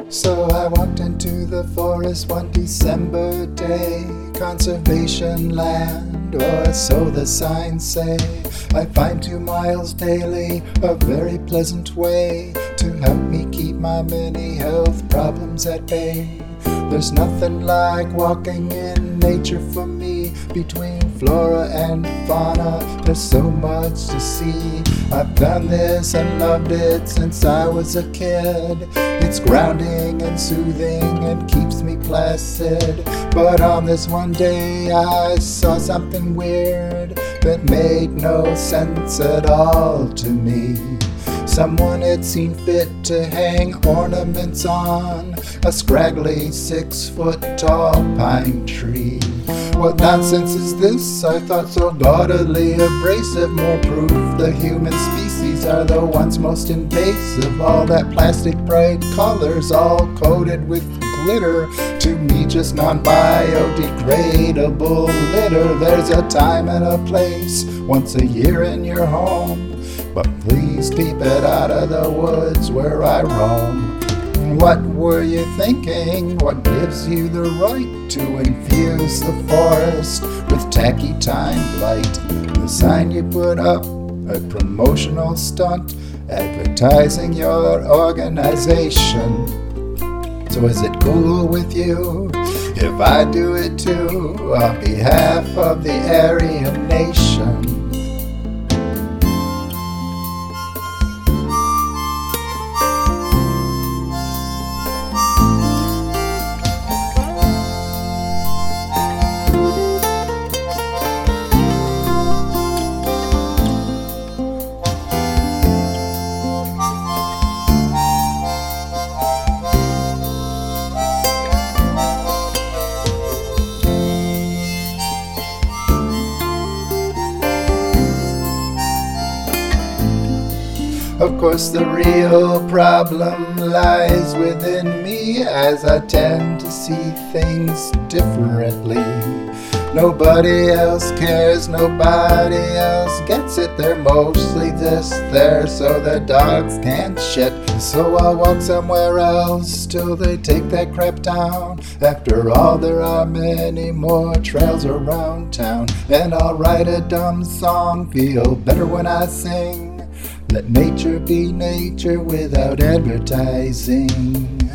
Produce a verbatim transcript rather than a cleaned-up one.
So I walked into the forest one December day, conservation land, or so the signs say. I find two miles daily a very pleasant way to help me keep my many health problems at bay. There's nothing like walking in nature for me. Between flora and fauna, there's so much to see. I've done this and loved it since I was a kid. It's grounding and soothing and keeps me placid. But on this one day I saw something weird that made no sense at all to me. Someone had seen fit to hang ornaments on a scraggly six-foot-tall pine tree. What nonsense is this? I thought, so gaudily abrasive. More proof the human species are the ones most invasive. All that plastic bright colors all coated with glitter, to me just non-biodegradable litter. There's a time and a place once a year in your home, but please keep it out of the woods where I roam. What were you thinking? What gives you the right to infuse the forest with tacky time blight? The sign you put up, a promotional stunt, advertising your organization. So is it cool with you if I do it too, on behalf of the Aryan nation? Of course the real problem lies within me, as I tend to see things differently. Nobody else cares, nobody else gets it. They're mostly just there so their dogs can't shit. So I'll walk somewhere else till they take that crap down. After all, there are many more trails around town. And I'll write a dumb song, feel better when I sing. Let nature be nature without advertising.